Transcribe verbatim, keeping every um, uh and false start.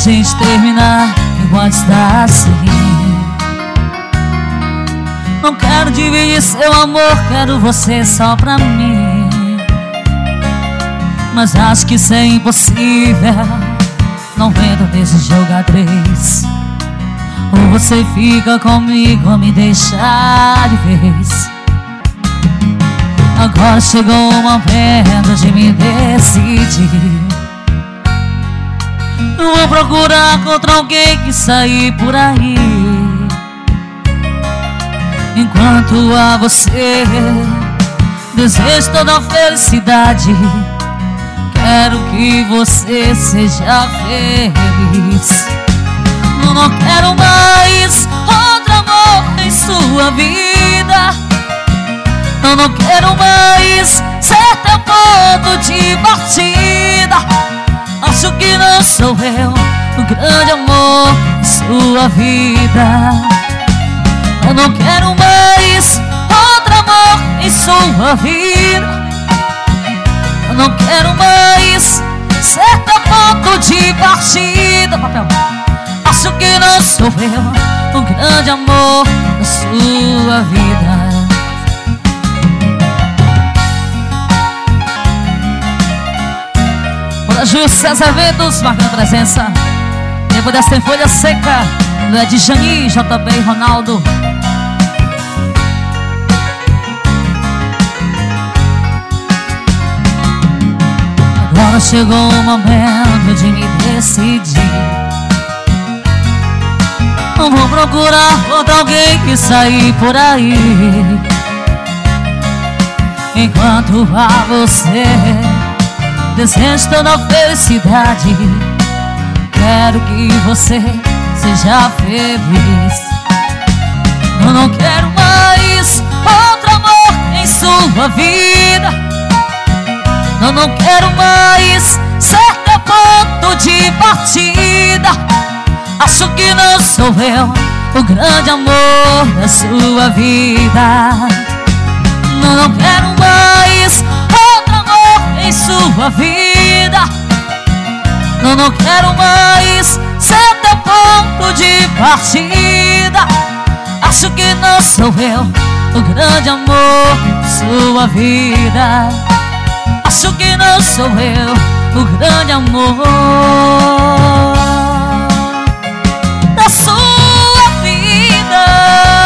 gente terminar enquanto está assim. Não quero dividir seu amor, quero você só pra mim. Mas acho que isso é impossível, não vendo desse jogadores. Ou você fica comigo ou me deixa de vez. Agora chegou o momento de me decidir. Eu vou procurar contra alguém que sair por aí. Enquanto a você desejo toda a felicidade, quero que você seja feliz. Eu não quero mais outro amor em sua vida. Eu não quero mais ser teu ponto de partida. Acho que não sou eu o grande amor em sua vida. Eu não quero mais outro amor em sua vida. Eu não quero mais ser teu ponto de partida. Papel. Acho que não sou eu o grande amor da sua vida. Bora Júlio César Ventos marcando presença. Depois dessa tem Folha Seca, do Ed Jani, J B e Ronaldo. Agora chegou o momento de me decidir. Não vou procurar outro alguém que sair por aí. Enquanto a você desejo toda a felicidade, quero que você seja feliz. Eu não quero mais outro amor em sua vida. Eu não quero mais ser teu ponto de partida. Acho que não sou eu o grande amor da sua vida. Eu não quero mais outro amor em sua vida. Eu não quero mais ser teu ponto de partida. Acho que não sou eu o grande amor da sua vida. Acho que não sou eu o grande amor da sua vida.